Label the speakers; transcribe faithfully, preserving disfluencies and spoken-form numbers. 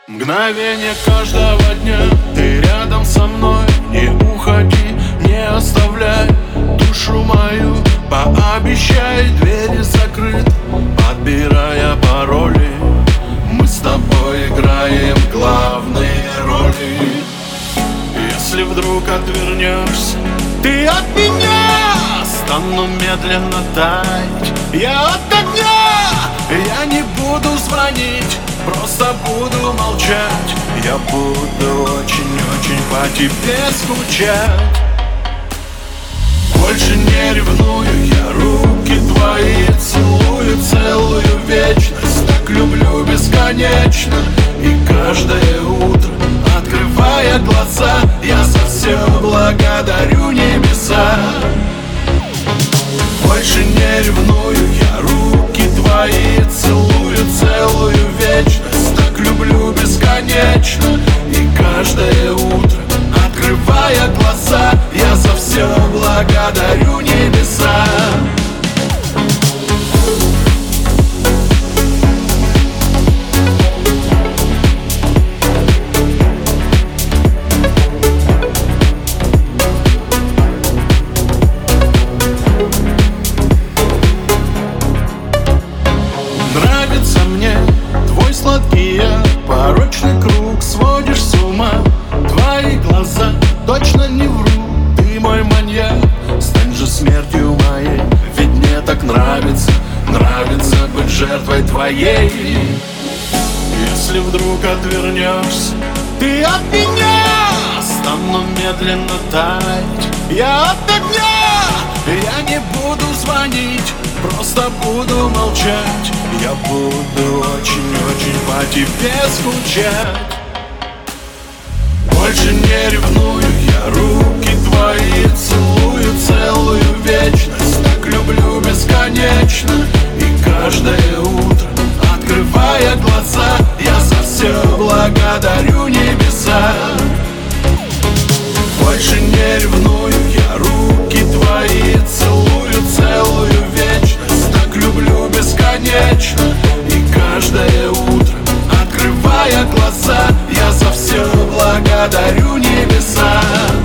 Speaker 1: Мгновение каждого дня ты рядом со мной. Не уходи, не оставляй душу мою. Пообещай, двери закрыты, подбирая пароли. Мы с тобой играем главные роли. Если вдруг отвернешься ты от меня, стану медленно таять я от огня. Я не буду звонить, просто буду молчать. Я буду очень-очень по тебе скучать. Больше не ревную, я руки твои целую целую вечность. Так люблю бесконечно. И каждое утро, открывая глаза, я за все благодарю небеса. Больше не ревную, я руки твои целую целую вечность. Так люблю бесконечно. И каждое утро, открывая глаза, я за все благодарю небеса. Нравится мне твой сладкий я, порочный круг, сводишь с ума. Твои глаза точно не вру, ты мой маньяк. Стань же смертью моей, ведь мне так нравится, нравится быть жертвой твоей. Если вдруг отвернешься ты от меня, стану медленно таять я от огня. Я не буду звонить, просто буду молчать. Я буду очень-очень по тебе скучать. Больше не ревную, я руки твои целую целую вечность. Так люблю бесконечно. И каждое утро, открывая глаза, я за все благодарю небеса. Больше не ревную, я руки твои целую целую вечность. Так люблю бесконечно. И каждое утро, открывая глаза, я за все благодарю небеса.